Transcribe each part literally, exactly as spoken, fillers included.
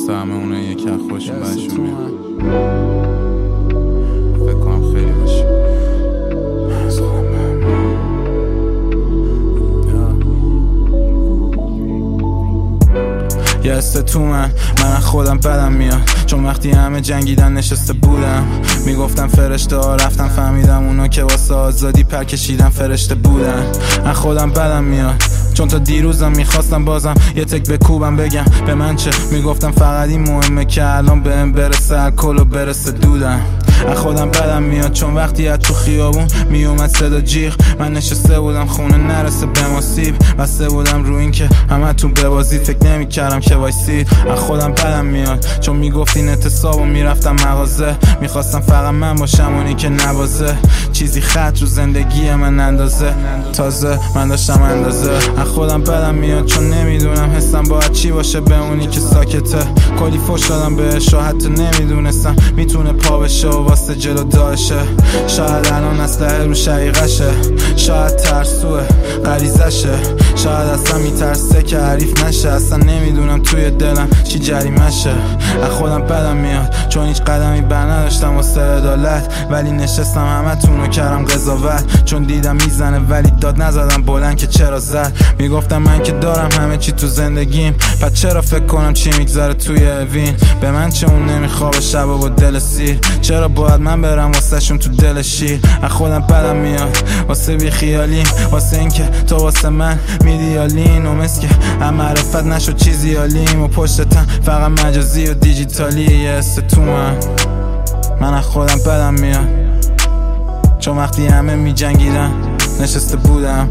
واسه همه اونه یکی از خوشون برشون میاد. فکر کنم خیلی باشیم یه حسه تو من من خودم بدم میاد، چون وقتی همه جنگیدن نشسته بودم میگفتم فرشته ها رفتن، فهمیدم اونا که واسه آزادی پر کشیدن فرشته بودن. من خودم بدم میاد چون تا دیروزم میخواستم بازم یه تک بکوبم بگم به من چه، میگفتم فقط این مهمه که الان بهم برسه الکل و برسه دودم. از خودم بدم میاد چون وقتی از تو خیابون میومد صدا جیغ، من نشسته بودم خونه نرسه به ما سیب، بسته بودم رو این که همه تون ببازید، فکر نمی کردم که وایسید. از خودم بدم میاد چون میگفتین اعتصاب و میرفتم مغازه، میخواستم فقط من باشم اونی که نبازه، چیزی خط رو زندگی من اندازه، تازه من داشتم اندازه. از خودم بدم میاد چون نمیدونم حسم باید چی باشه به اونی که ساکته، کلی فوش دادم بهش و حتی نمیدونستم میتونه پا بشه و واسه جلو داشه. شاید الان اسلحه رو شقیقشه، شاید ترسوه غریزشه، شاید اصلا میترسه که حریف نشه، اصلا نمیدونم توی دلم چی جریمشه. از خودم بدم میاد چون هیچ قدمی بر نداشتم واسه عدالت، ولی نشستم همه تون رو کردم قضاوت، چون دیدم میزنه ولی داد نزدم بلند که چرا زد. میگفتم من که دارم همه چی تو زندگیم، پس چرا فکر کنم چی میگذره توی اوین، به من چه اون نمیخوابه شب و با دل سیر، چرا باید من برم واسه شون تو دل شیر. از خودم بدم میاد واسه بی خیالیم، واسه این که تو واسه من میدیالین و مثل که هم معرفت نشد چیزی عالیم و پشتتم فقط مجازی و دیجیتالی. یه حسه تو من من از خودم بدم میاد چون وقتی همه می جنگیدن نشسته بودم.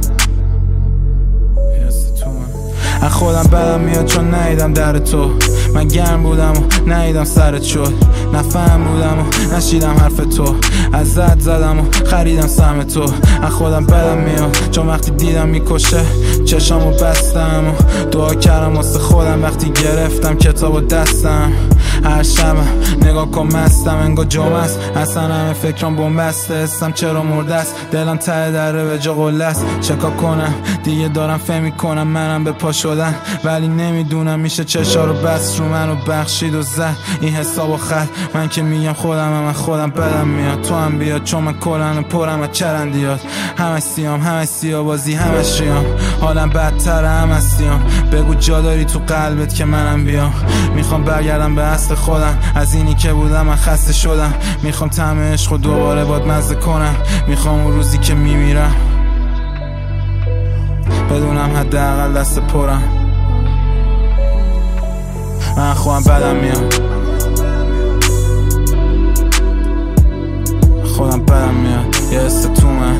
از خودم بدم میاد چون ندیدم در تو، من گرم بودم و ندیدم سرت شد، نفهم بودم و نشیدم حرف تو، از زد زدم و خریدم سهم تو. از خودم بدم میاد چون وقتی دیدم میکشه چشامو بستم و دعا کردم واسه خودم، وقتی گرفتم کتابو دستم هر شبم نگاه کن مستم انگار جمعه است، اصلا همه فکرام بومبسته، حسم چرا مرده است، دلم ته دره به جا قله است، چکا کنم دیگه دارم فهم میکنم منم به پا شدن، ولی نمیدونم میشه چشا رو بست رو منو بخشید و زد این حساب و خط. من که میگم خودم هم خودم بدم میاد، تو هم بیاد چون من کلن و پرم از چرندیات، همش سیام همش سیابازی همش ریام، حالم بدتره همش سیام، بگو جا داری تو قلبت که منم بیام، میخوام برگردم به اصل خودم، از اینی که بودم من خسته شدم، میخوام طعم عشق دوباره باد مزه کنم، میخوام اون روزی که میمیرم بدونم حداقل دست پرم. من خودم بدم میاد خودم بدم میاد یه حس تو من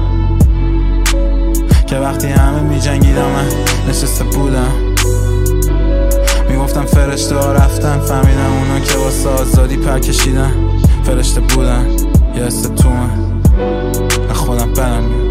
که وقتی همه می جنگیدم من نشسته بودم، میگفتم فرشته ها رفتن، فهمیدم اونا که واسه آزادی پر کشیدن فرشته بودن. یه حس تو من خودم بدم میاد.